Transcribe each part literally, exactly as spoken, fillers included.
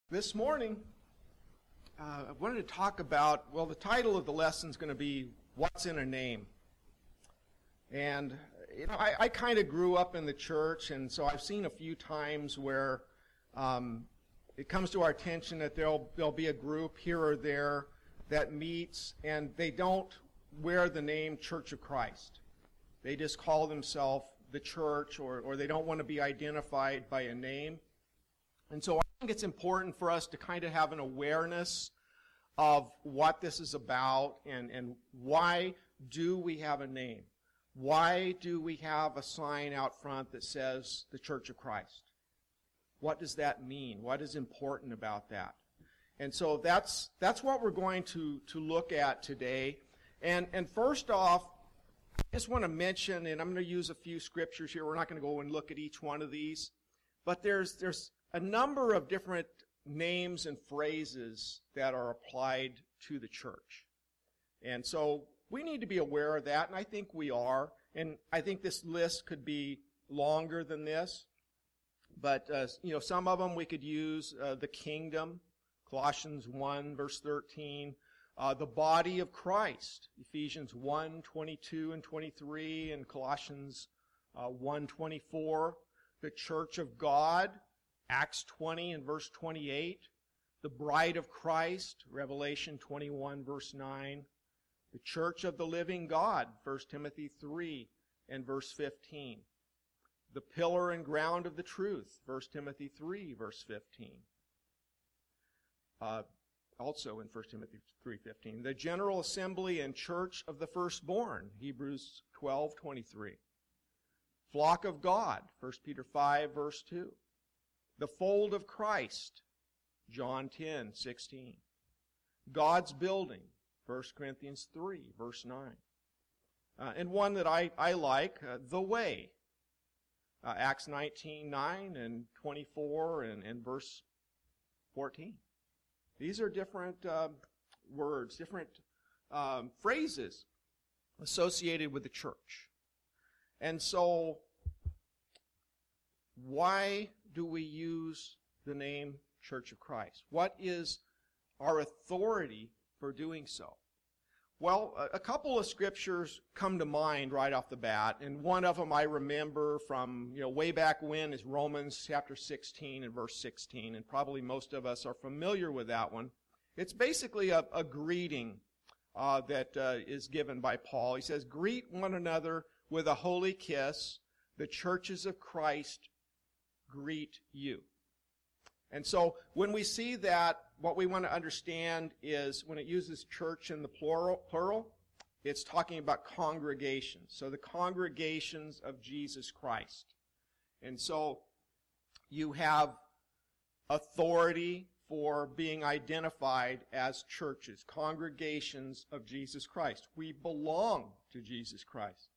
This morning, uh, I wanted to talk about, well, the title of the lesson is going to be, What's in a Name? And, you know, I, I kind of grew up in the church, and so I've seen a few times where um, it comes to our attention that there'll, there'll be a group here or there that meets, and they don't wear the name Church of Christ. They just call themselves the church, or, or they don't want to be identified by a name. And so I think it's important for us to kind of have an awareness of what this is about and, and why do we have a name? Why do we have a sign out front that says the Church of Christ? What does that mean? What is important about that? And so that's that's what we're going to, to look at today. And and first off, I just want to mention, and I'm going to use a few scriptures here. We're not going to go and look at each one of these. But there's there's a number of different names and phrases that are applied to the church. And so we need to be aware of that, and I think we are. And I think this list could be longer than this. But, uh, you know, some of them we could use uh, the kingdom, Colossians one, verse thirteen. Uh, the body of Christ, Ephesians one, twenty-two and twenty-three, and Colossians uh, one, twenty-four. The church of God, Acts twenty and verse twenty-eight. The bride of Christ, Revelation twenty-one, verse nine. The church of the living God, First Timothy three and verse fifteen. The pillar and ground of the truth, First Timothy three, verse fifteen. Uh, also in First Timothy three fifteen. The general assembly and church of the firstborn, Hebrews twelve twenty-three. Flock of God, First Peter five, verse two. The fold of Christ, John ten sixteen. God's building, First Corinthians three, verse nine. Uh, and one that I, I like, uh, the way, uh, Acts nineteen nine and twenty-four and, and verse fourteen. These are different uh, words, different um, phrases associated with the church. And so, why do we use the name Church of Christ? What is our authority for doing so? Well, a couple of scriptures come to mind right off the bat, and one of them I remember from, you know, way back when is Romans chapter sixteen and verse sixteen, and probably most of us are familiar with that one. It's basically a, a greeting uh, that uh, is given by Paul. He says, "Greet one another with a holy kiss. The churches of Christ greet you." And so when we see that, what we want to understand is when it uses church in the plural, plural, it's talking about congregations. So the congregations of Jesus Christ. And so you have authority for being identified as churches, congregations of Jesus Christ. We belong to Jesus Christ.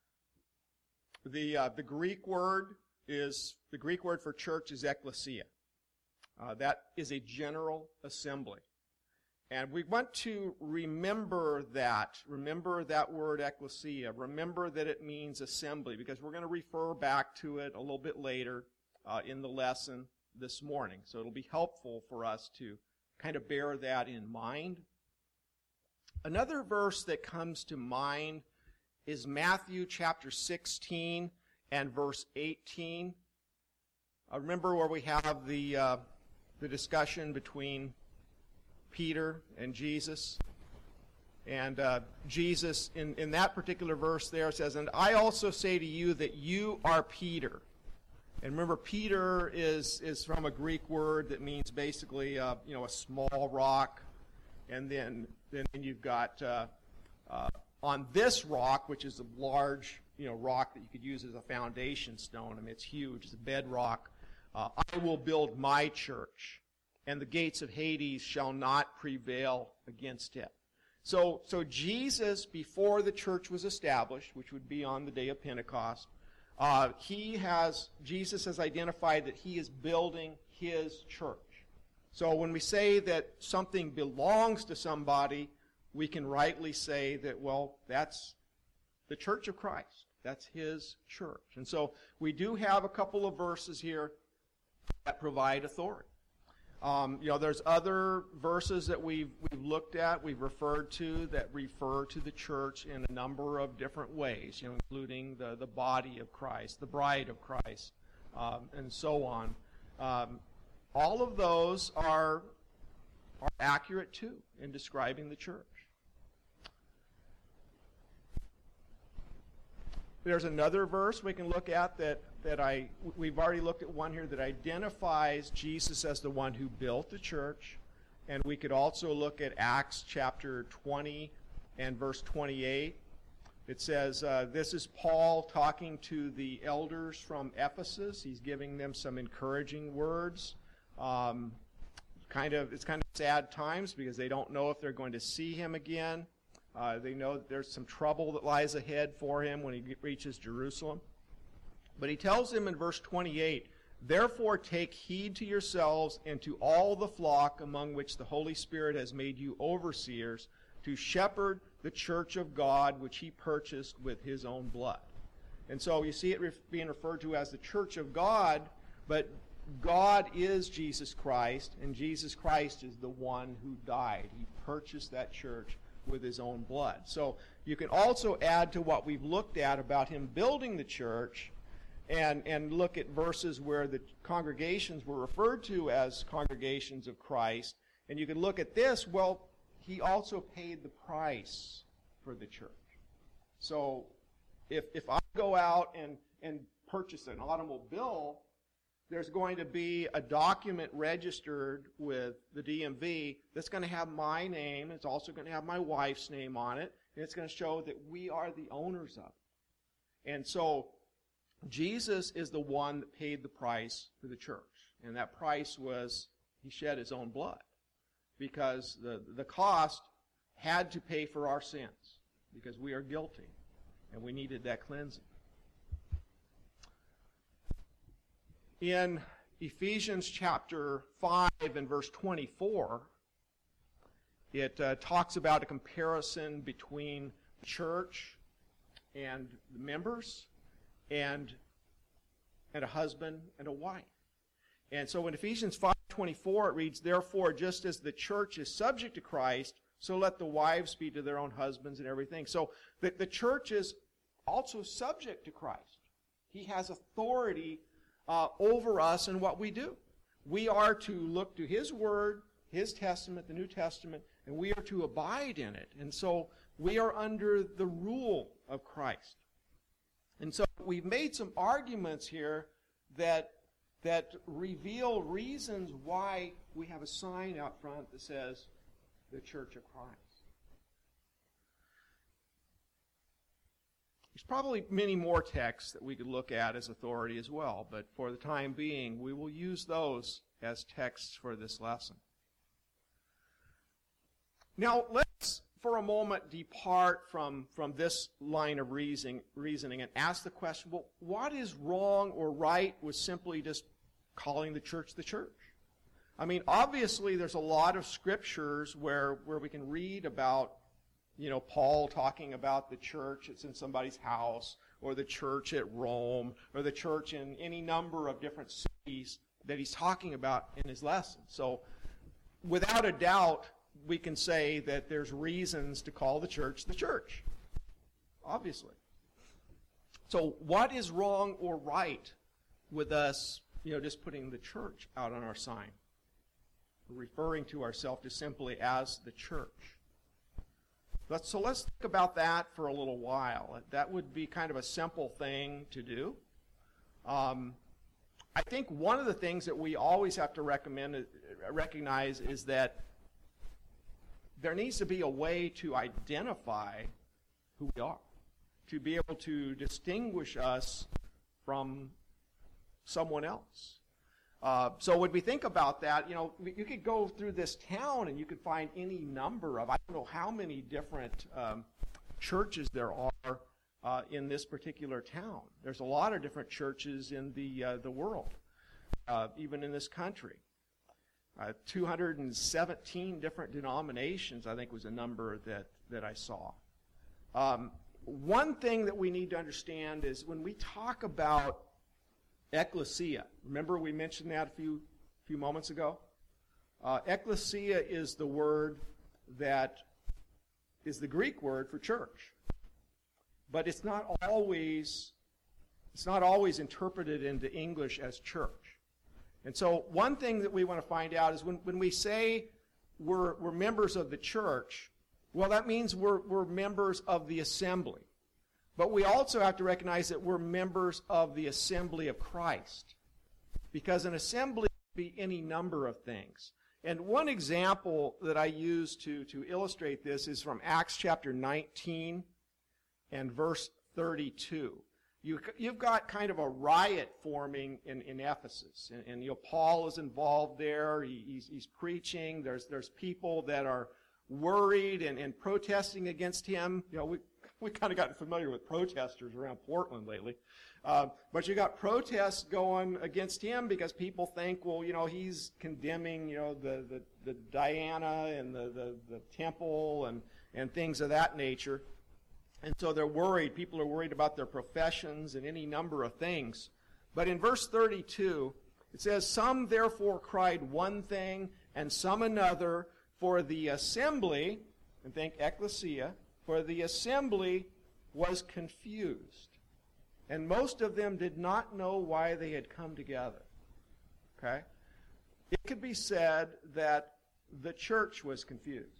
The uh, the Greek word is the Greek word for church is ekklesia. Uh, that is a general assembly. And we want to remember that. Remember that word ekklesia. Remember that it means assembly, because we're going to refer back to it a little bit later uh, in the lesson this morning. So it'll be helpful for us to kind of bear that in mind. Another verse that comes to mind is Matthew chapter sixteen and verse eighteen. I remember where we have the uh, the discussion between Peter and Jesus. And uh, Jesus, in, in that particular verse there, says, "And I also say to you that you are Peter." And remember, Peter is is from a Greek word that means basically, uh, you know, a small rock. And then then you've got uh, uh, on this rock, which is a large, you know, rock that you could use as a foundation stone. I mean, it's huge. It's a bedrock. Uh, I will build my church, and the gates of Hades shall not prevail against it. So, so Jesus, before the church was established, which would be on the day of Pentecost, uh, he has, Jesus has identified that he is building his church. So when we say that something belongs to somebody, we can rightly say that, well, that's the church of Christ. That's his church. And so we do have a couple of verses here that provide authority. Um, you know, there's other verses that we've, we've looked at, we've referred to, that refer to the church in a number of different ways, you know, including the, the body of Christ, the bride of Christ, um, and so on. Um, all of those are, are accurate, too, in describing the church. There's another verse we can look at that, that I, we've already looked at one here that identifies Jesus as the one who built the church. And we could also look at Acts chapter twenty and verse twenty-eight. It says, uh, this is Paul talking to the elders from Ephesus. He's giving them some encouraging words. Um, kind of, it's kind of sad times because they don't know if they're going to see him again. Uh, they know that there's some trouble that lies ahead for him when he reaches Jerusalem. But he tells them in verse twenty-eight, therefore take heed to yourselves and to all the flock among which the Holy Spirit has made you overseers, to shepherd the church of God which he purchased with his own blood. And so you see it re- being referred to as the church of God, but God is Jesus Christ, and Jesus Christ is the one who died. He purchased that church with his own blood. So you can also add to what we've looked at about him building the church and, and look at verses where the congregations were referred to as congregations of Christ. And you can look at this, well, he also paid the price for the church. So if if I go out and, and purchase an automobile, there's going to be a document registered with the D M V that's going to have my name. It's also going to have my wife's name on it. And it's going to show that we are the owners of it. And so Jesus is the one that paid the price for the church. And that price was he shed his own blood. Because the, the cost had to pay for our sins. Because we are guilty. And we needed that cleansing. In Ephesians chapter five and verse twenty-four, it uh, talks about a comparison between the church and the members and, and a husband and a wife. And so in Ephesians five twenty-four it reads, therefore, just as the church is subject to Christ, so let the wives be to their own husbands and everything. So the, the church is also subject to Christ. He has authority Uh, over us and what we do. We are to look to his word, his testament, the New Testament, and we are to abide in it. And so we are under the rule of Christ. And so we've made some arguments here that that reveal reasons why we have a sign out front that says the Church of Christ. There's probably many more texts that we could look at as authority as well, but for the time being, we will use those as texts for this lesson. Now, let's for a moment depart from, from this line of reasoning, reasoning and ask the question, well, what is wrong or right with simply just calling the church the church? I mean, obviously, there's a lot of scriptures where, where we can read about You know, Paul talking about the church that's in somebody's house, or the church at Rome, or the church in any number of different cities that he's talking about in his lesson. So, without a doubt, we can say that there's reasons to call the church the church. Obviously. So, what is wrong or right with us, you know, just putting the church out on our sign? Referring to ourselves just simply as the church. Let's, so let's think about that for a little while. That would be kind of a simple thing to do. Um, I think one of the things that we always have to recommend, uh, recognize is that there needs to be a way to identify who we are, to be able to distinguish us from someone else. Uh, so when we think about that, you know, you could go through this town and you could find any number of, I don't know how many different um, churches there are uh, in this particular town. There's a lot of different churches in the uh, the world, uh, even in this country. Uh, two hundred seventeen different denominations, I think, was a number that, that I saw. Um, one thing that we need to understand is when we talk about ecclesia. Remember we mentioned that a few few moments ago? Uh, ecclesia is the word that is the Greek word for church. But it's not always, it's not always interpreted into English as church. And so one thing that we want to find out is when, when we say we're, we're members of the church, well, that means we're, we're members of the assembly. But we also have to recognize that we're members of the assembly of Christ. Because an assembly can be any number of things. And one example that I use to, to illustrate this is from Acts chapter nineteen and verse thirty-two. You, you've got kind of a riot forming in, in Ephesus. And, and you know, Paul is involved there. He, he's, he's preaching. There's, there's people that are worried and, and protesting against him. You know, we, we kind of gotten familiar with protesters around Portland lately. Uh, but you got protests going against him because people think, well, you know, he's condemning, you know, the, the, the Diana and the, the, the temple and, and things of that nature. And so they're worried. People are worried about their professions and any number of things. But in verse thirty-two, it says, "Some therefore cried one thing and some another, for the assembly," and think ecclesia, "for the assembly was confused. And most of them did not know why they had come together." Okay? It could be said that the church was confused.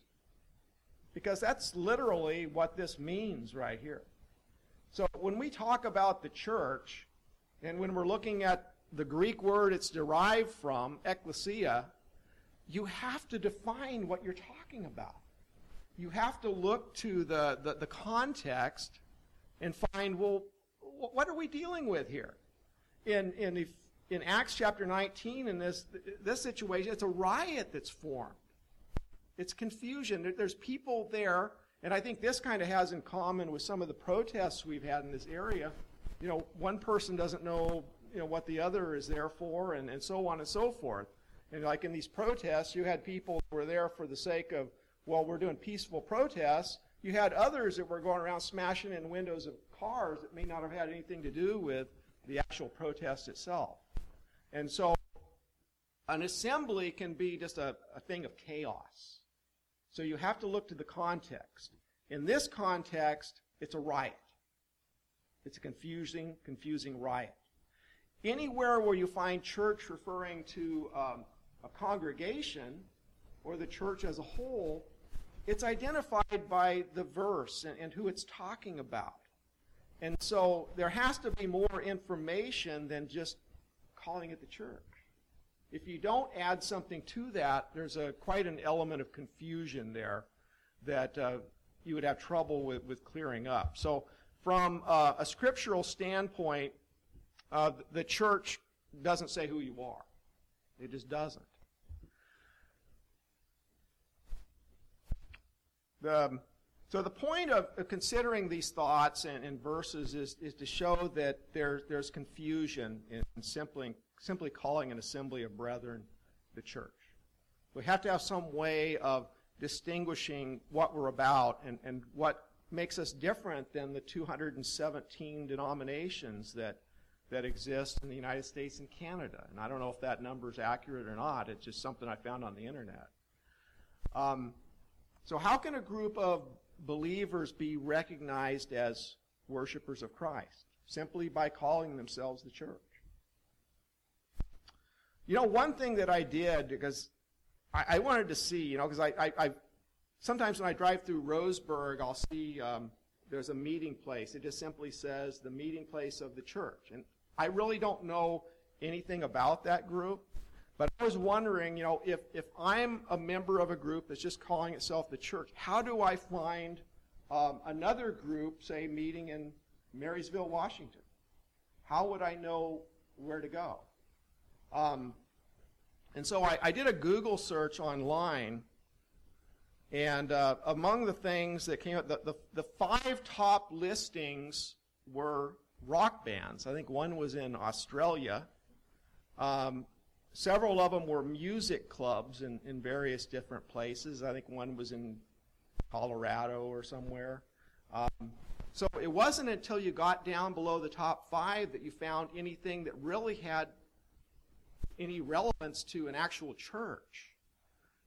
Because that's literally what this means right here. So when we talk about the church, and when we're looking at the Greek word it's derived from, ecclesia, you have to define what you're talking about. You have to look to the, the, the context and find, well, what are we dealing with here? In, in, if, in Acts chapter nineteen, in this, this situation, it's a riot that's formed. It's confusion. There's people there, and I think this kind of has in common with some of the protests we've had in this area. You know, one person doesn't know, you know, what the other is there for, and, and so on and so forth. And like in these protests, you had people who were there for the sake of, well, we're doing peaceful protests. You had others that were going around smashing in windows of cars that may not have had anything to do with the actual protest itself. And so an assembly can be just a, a thing of chaos. So you have to look to the context. In this context, it's a riot. It's a confusing, confusing riot. Anywhere where you find church referring to um, a congregation or the church as a whole, it's identified by the verse and, and who it's talking about. And so there has to be more information than just calling it the church. If you don't add something to that, there's a quite an element of confusion there that uh, you would have trouble with, with clearing up. So from uh, a scriptural standpoint, uh, the church doesn't say who you are. It just doesn't. The, so the point of, of considering these thoughts and, and verses is, is to show that there, there's confusion in simply simply calling an assembly of brethren the church. We have to have some way of distinguishing what we're about and, and what makes us different than the two hundred seventeen denominations that, that exist in the United States and Canada. And I don't know if that number is accurate or not. It's just something I found on the internet. Um, so how can a group of believers be recognized as worshipers of Christ? Simply by calling themselves the church. You know, one thing that I did, because I, I wanted to see, you know, because I, I, I, sometimes when I drive through Roseburg, I'll see um, there's a meeting place. It just simply says the meeting place of the church. And I really don't know anything about that group, but I was wondering, you know, if, if I'm a member of a group that's just calling itself the church, how do I find um, another group, say, meeting in Marysville, Washington? How would I know where to go? Um, and so I, I did a Google search online, and uh, among the things that came up, the, the, the five top listings were rock bands. I think one was in Australia. Um, several of them were music clubs in, in various different places. I think one was in Colorado or somewhere. Um, so it wasn't until you got down below the top five that you found anything that really had any relevance to an actual church.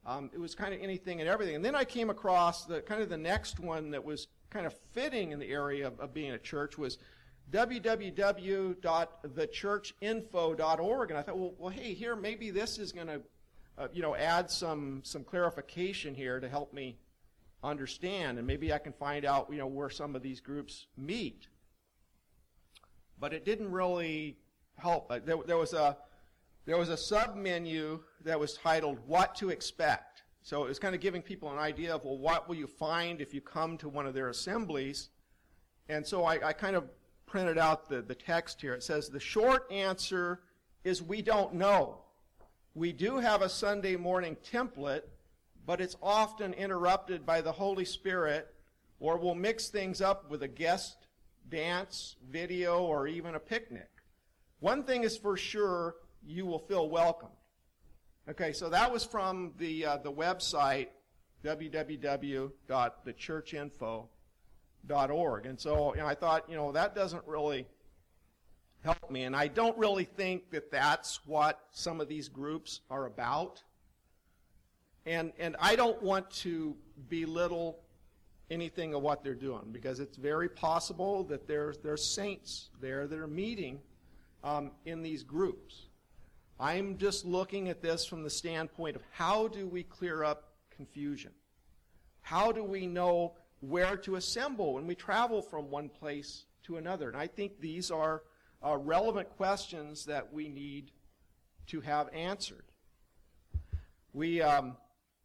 Um, it was kind of anything and everything. And then I came across the kind of the next one that was kind of fitting in the area of, of being a church was w w w dot the church info dot org. And I thought, well, well hey, here, maybe this is going to, uh, you know, add some, some clarification here to help me understand. And maybe I can find out, you know, where some of these groups meet. But it didn't really help. Uh, there, there was a there was a sub-menu that was titled What to Expect. So it was kind of giving people an idea of, well, what will you find if you come to one of their assemblies? And so I, I kind of printed out the, the text here. It says, the short answer is we don't know. We do have a Sunday morning template, but it's often interrupted by the Holy Spirit, or we'll mix things up with a guest dance, video, or even a picnic. One thing is for sure, you will feel welcomed. Okay, so that was from the uh, the website, w w w dot the church info dot org. And so you know, I thought, you know, that doesn't really help me. And I don't really think that that's what some of these groups are about. And and I don't want to belittle anything of what they're doing, because it's very possible that there's there's saints there that are meeting um, in these groups. I'm just looking at this from the standpoint of how do we clear up confusion? How do we know where to assemble when we travel from one place to another? And I think these are uh, relevant questions that we need to have answered. We, um,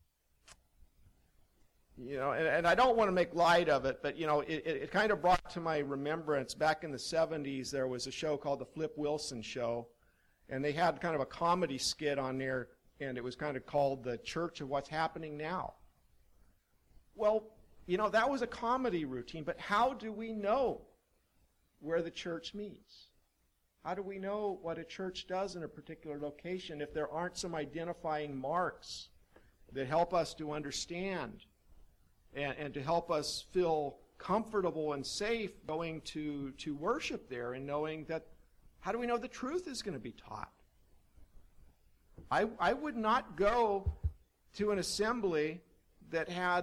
you know, and, and I don't want to make light of it, but, you know, it, it, it kind of brought to my remembrance back in the seventies, there was a show called The Flip Wilson Show. And they had kind of a comedy skit on there, and it was kind of called The Church of What's Happening Now. Well, you know, that was a comedy routine, but how do we know where the church meets? How do we know what a church does in a particular location if there aren't some identifying marks that help us to understand and, and to help us feel comfortable and safe going to, to worship there, and knowing that, how do we know the truth is going to be taught? I, I would not go to an assembly that had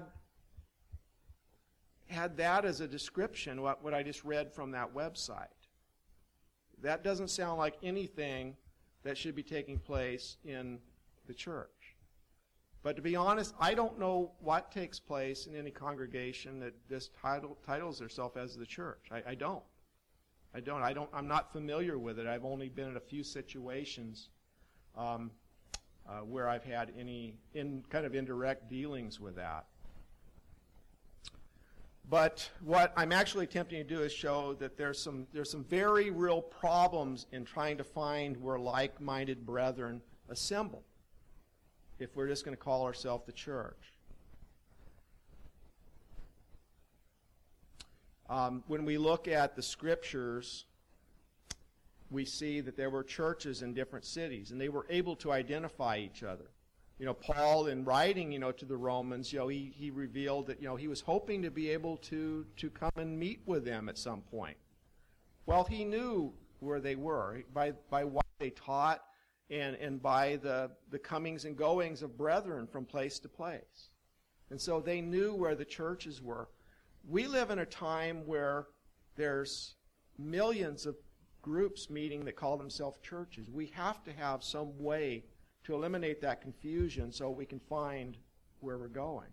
had that as a description, what, what I just read from that website. That doesn't sound like anything that should be taking place in the church. But to be honest, I don't know what takes place in any congregation that this title, titles herself as the church. I, I don't. I don't. I don't. I'm not familiar with it. I've only been in a few situations um, uh, where I've had any in kind of indirect dealings with that. But what I'm actually attempting to do is show that there's some there's some very real problems in trying to find where like-minded brethren assemble, if we're just going to call ourselves the church. Um, when we look at the scriptures, we see that there were churches in different cities, and they were able to identify each other. You know, Paul, in writing, you know, to the Romans, you know, he, he revealed that, you know, he was hoping to be able to, to come and meet with them at some point. Well, he knew where they were by, by what they taught and, and by the, the comings and goings of brethren from place to place. And so they knew where the churches were. We live in a time where there's millions of groups meeting that call themselves churches. We have to have some way to eliminate that confusion so we can find where we're going.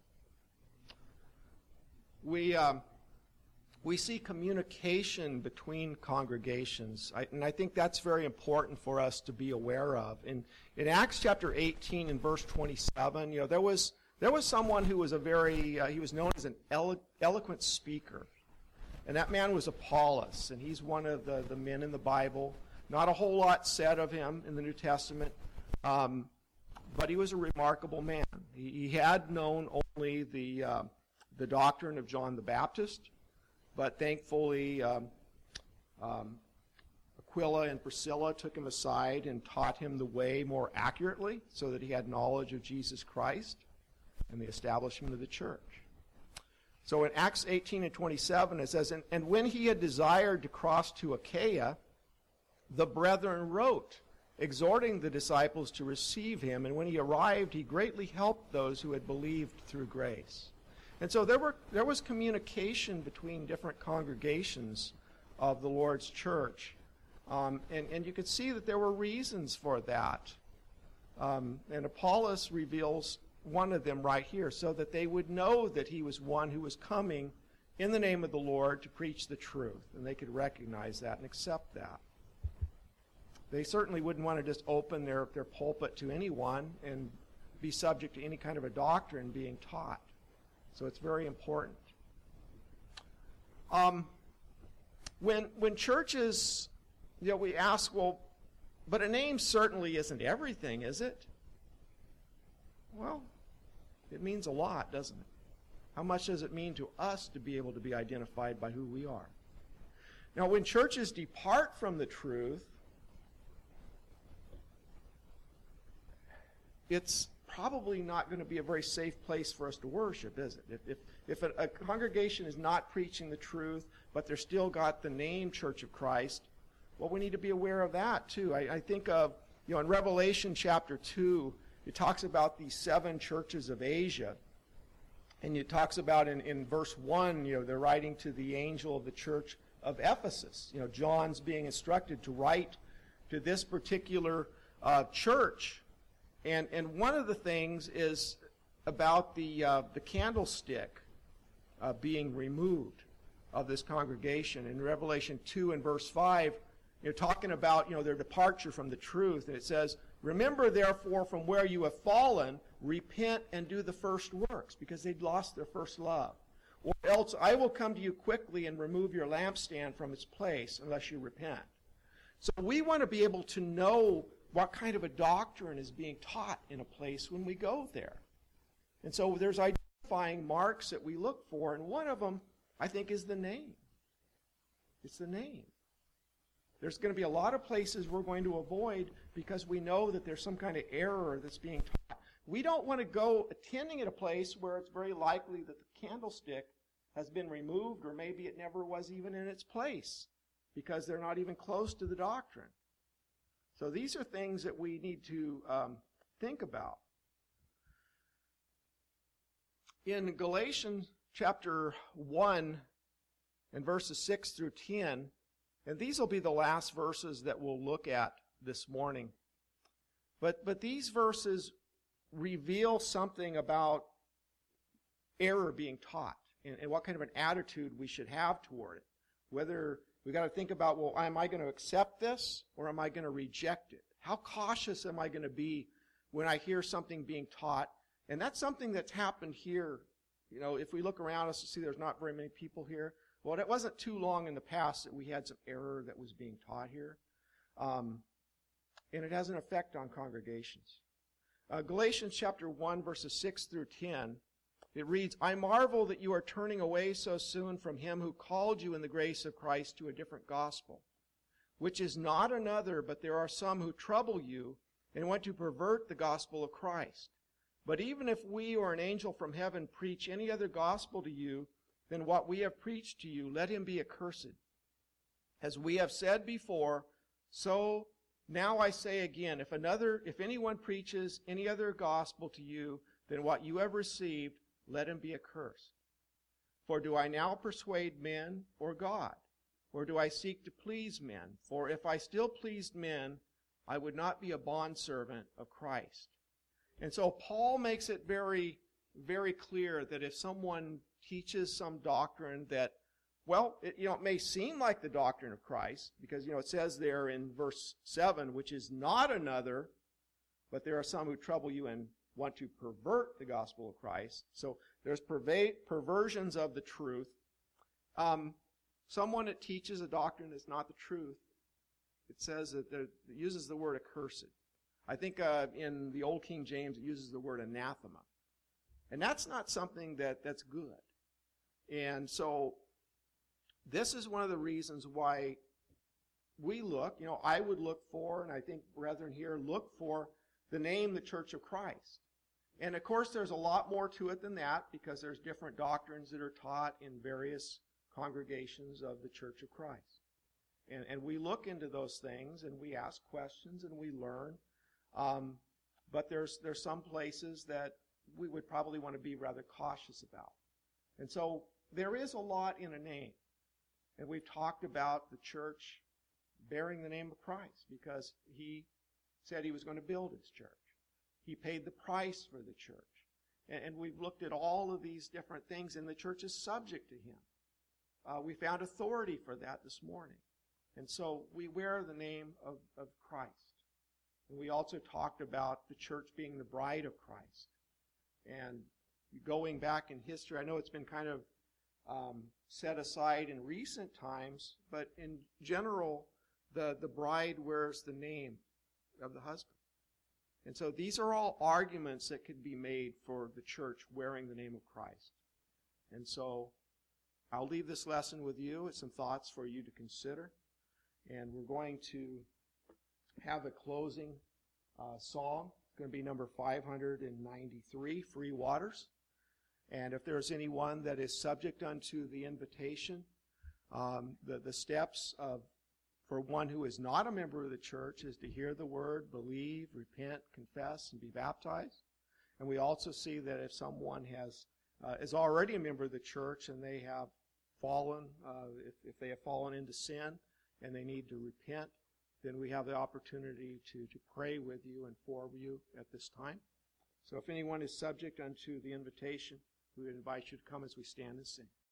We um, we see communication between congregations, I, and I think that's very important for us to be aware of. In in Acts chapter eighteen and verse twenty-seven, you know, there was there was someone who was a very uh, he was known as an elo- eloquent speaker, and that man was Apollos, and he's one of the the men in the Bible. Not a whole lot said of him in the New Testament. Um, but he was a remarkable man. He, he had known only the uh, the doctrine of John the Baptist, but thankfully um, um, Aquila and Priscilla took him aside and taught him the way more accurately so that he had knowledge of Jesus Christ, and the establishment of the church. So in Acts eighteen and twenty-seven it says, and, and when he had desired to cross to Achaia, the brethren wrote exhorting the disciples to receive him. And when he arrived, he greatly helped those who had believed through grace. And so there were there was communication between different congregations of the Lord's church. Um, and, and you could see that there were reasons for that. Um, and Apollos reveals one of them right here, so that they would know that he was one who was coming in the name of the Lord to preach the truth. And they could recognize that and accept that. They certainly wouldn't want to just open their, their pulpit to anyone and be subject to any kind of a doctrine being taught. So it's very important. Um, when when churches, you know, we ask, well, but a name certainly isn't everything, is it? Well, it means a lot, doesn't it? How much does it mean to us to be able to be identified by who we are? Now, when churches depart from the truth, it's probably not going to be a very safe place for us to worship, is it? If, if, if a, a congregation is not preaching the truth, but they're still got the name Church of Christ, well, we need to be aware of that, too. I, I think of, you know, in Revelation chapter two, it talks about these seven churches of Asia. And it talks about in, in verse one, you know, they're writing to the angel of the church of Ephesus. You know, John's being instructed to write to this particular uh, church. And and one of the things is about the uh, the candlestick uh, being removed of this congregation. In Revelation two and verse five, you're talking about, you know, their departure from the truth. And it says, "Remember therefore from where you have fallen, repent and do the first works," because they'd lost their first love. "Or else I will come to you quickly and remove your lampstand from its place unless you repent." So we want to be able to know what kind of a doctrine is being taught in a place when we go there. And so there's identifying marks that we look for, and one of them, I think, is the name. It's the name. There's going to be a lot of places we're going to avoid because we know that there's some kind of error that's being taught. We don't want to go attending at a place where it's very likely that the candlestick has been removed, or maybe it never was even in its place because they're not even close to the doctrine. So these are things that we need to um, think about. In Galatians chapter one and verses six through ten, and these will be the last verses that we'll look at this morning. But, but these verses reveal something about error being taught and, and what kind of an attitude we should have toward it. Whether we got to think about, well, am I going to accept this or am I going to reject it? How cautious am I going to be when I hear something being taught? And that's something that's happened here. You know, if we look around us to see there's not very many people here. Well, it wasn't too long in the past that we had some error that was being taught here. Um, and it has an effect on congregations. Uh, Galatians chapter one, verses six through ten, it reads, "I marvel that you are turning away so soon from him who called you in the grace of Christ to a different gospel, which is not another, but there are some who trouble you and want to pervert the gospel of Christ. But even if we or an angel from heaven preach any other gospel to you than what we have preached to you, let him be accursed. As we have said before, so now I say again, if another, if anyone preaches any other gospel to you than what you have received, let him be accursed. For do I now persuade men or God? Or do I seek to please men? For if I still pleased men, I would not be a bondservant of Christ." And so Paul makes it very, very clear that if someone teaches some doctrine that, well, it, you know, it may seem like the doctrine of Christ, because, you know, it says there in verse seven, which is not another, but there are some who trouble you and want to pervert the gospel of Christ. So there's perva- perversions of the truth. Um, someone that teaches a doctrine that's not the truth, it says that there, it uses the word accursed. I think uh, in the Old King James it uses the word anathema. And that's not something that, that's good. And so this is one of the reasons why we look, you know, I would look for, and I think brethren here look for, the name the Church of Christ. And of course there's a lot more to it than that, because there's different doctrines that are taught in various congregations of the Church of Christ. And, and we look into those things, and we ask questions, and we learn. Um, but there's there's some places that we would probably want to be rather cautious about. And so there is a lot in a name. And we've talked about the church bearing the name of Christ because he said he was going to build his church. He paid the price for the church. And, and we've looked at all of these different things, and the church is subject to him. Uh, we found authority for that this morning. And so we wear the name of, of Christ. And we also talked about the church being the bride of Christ. And going back in history, I know it's been kind of um, set aside in recent times, but in general, the, the bride wears the name of the husband. And so these are all arguments that could be made for the church wearing the name of Christ. And so I'll leave this lesson with you. It's some thoughts for you to consider. And we're going to have a closing uh, song. It's going to be number five hundred ninety-three, Free Waters. And if there's anyone that is subject unto the invitation, um, the, the steps of for one who is not a member of the church is to hear the word, believe, repent, confess, and be baptized. And we also see that if someone has uh, is already a member of the church and they have fallen, uh, if, if they have fallen into sin and they need to repent, then we have the opportunity to, to pray with you and for you at this time. So if anyone is subject unto the invitation, we would invite you to come as we stand and sing.